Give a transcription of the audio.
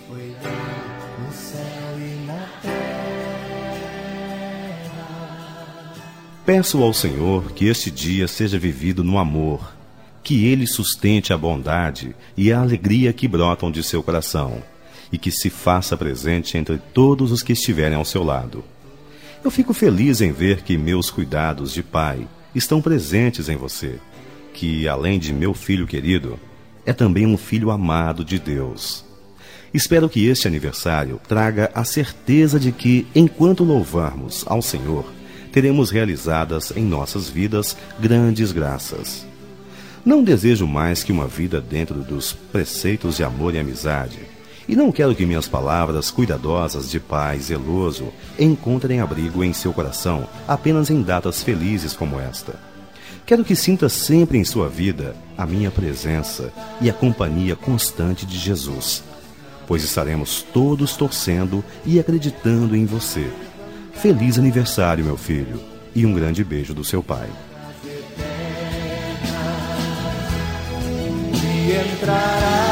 foi Deus no céu e na terra. Peço ao Senhor que este dia seja vivido no amor, que Ele sustente a bondade e a alegria que brotam de seu coração, e que se faça presente entre todos os que estiverem ao seu lado. Eu fico feliz em ver que meus cuidados de pai estão presentes em você, que, além de meu filho querido, é também um filho amado de Deus. Espero que este aniversário traga a certeza de que, enquanto louvarmos ao Senhor, teremos realizadas em nossas vidas grandes graças. Não desejo mais que uma vida dentro dos preceitos de amor e amizade, e não quero que minhas palavras cuidadosas de pai zeloso encontrem abrigo em seu coração apenas em datas felizes como esta. Quero que sinta sempre em sua vida a minha presença e a companhia constante de Jesus, pois estaremos todos torcendo e acreditando em você. Feliz aniversário, meu filho, e um grande beijo do seu pai. E entrará